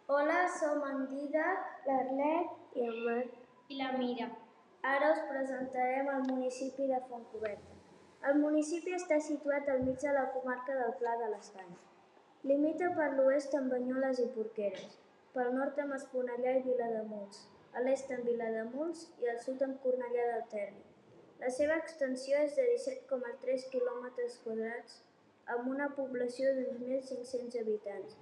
Hola, som en Dídac, l'Arlet i el Marc i la Mira. Ara us presentarem el municipi de Fontcoberta. El municipi està situat al mig de la comarca del Pla de l'Estany. Limita per l'oest amb Banyoles i Porqueres, pel nord amb Esponellà i Vilademuls, a l'est amb Vilademuls i al sud amb Cornellà del Terri. La seva extensió és de 17,3 km², amb una població d'uns 1.500 habitants,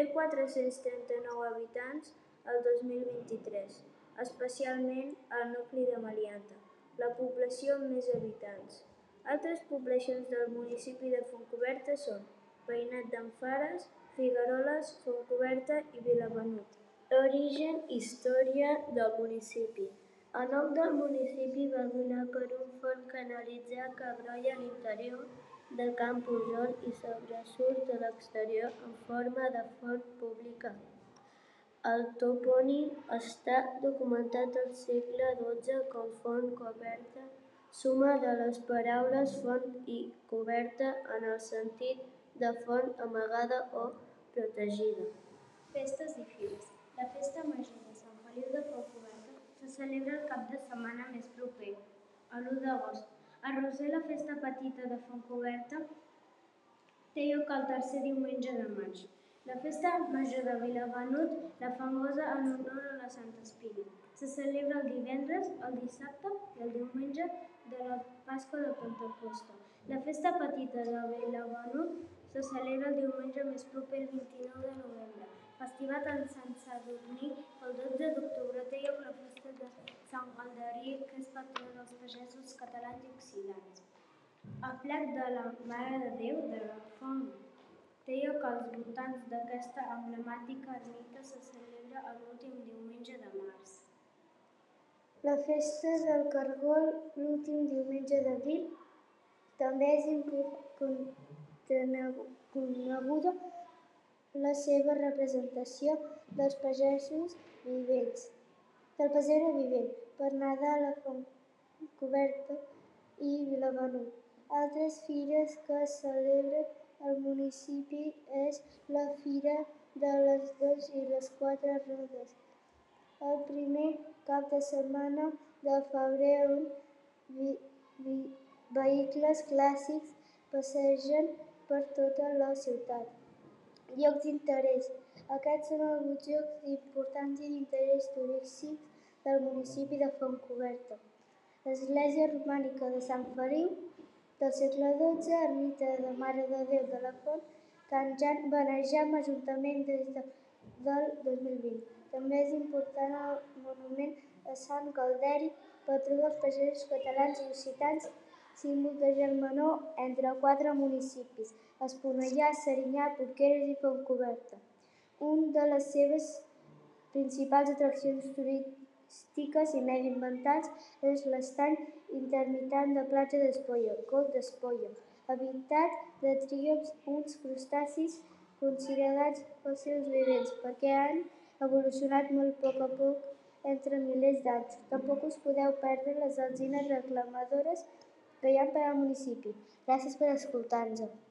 1.439 habitants el 2023, especialment al nucli de Malianta, la població amb més habitants. Altres poblacions del municipi de Fontcoberta són Veïnat d'en Fares, Figueroles, Fontcoberta i Vilavenut. Origen i història del municipi. El nom del municipi va donar per un font canalitzat que brolla a l'interior de Can Pujol i sobresurt a l'exterior en forma de font pública. El topònim està documentat al segle XII com Font Coberta, suma de les paraules font i coberta en el sentit de font amagada o protegida. Festes i fires. La festa major de Sant Feliu de Fontcoberta se celebra el cap de setmana més proper, l'1 d'agost. A Roser, la festa petita de Fontcoberta, té lloc el tercer diumenge de maig. La festa major de Vilavenut, la famosa en honor a la Santa Espina. Se celebra el divendres, el dissabte i el diumenge de la Pasqua de Pentecosta. La festa petita de Vilavenut se celebra el diumenge més proper, el 29 de novembre. Festivat en Sant Sadurní, el 12 d'octubre té lloc la festa de Sant Galderic, que és patró dels pagesos catalans i occitans. El Plat de la Mare de Déu de la Font té lloc als voltants d'aquesta emblemàtica ermita, se celebra l'últim diumenge de març. La festa del Cargol, l'últim diumenge d'abril, també és coneguda la seva representació dels pagesos vivents, del pessebre vivent, per Nadal a Fontcoberta i Vilavenut. Altres fires que es celebren al municipi és la Fira de les 2 i les 4 rodes, el primer cap de setmana de febrer on vehicles clàssics passegen per tota la ciutat. Llocs d'interès. Aquests són alguns llocs importants i d'interès turístic del municipi de Fontcoberta. L'església romànica de Sant Feliu, del segle XII, ermita de Mare de Déu de la Font, Can Jan, Benejam, Ajuntament des del 2020. També és important el monument a Sant Galderi, patró dels pagesos catalans i occitans, símbol de germanor entre 4 municipis, Esponellà, Serinyà, Porqueres i Fontcoberta. Una de les seves principals atraccions turístiques i mediambientals és l'estany intermitent de platja d'Espolla, Col d'Espolla, habitat de tríops, uns crustacis considerats fòssils vivents, perquè han evolucionat molt a poc entre milers d'anys. Tampoc us podeu perdre les alzines reclamadores que hi ha per al municipi. Gràcies per escoltar-nos.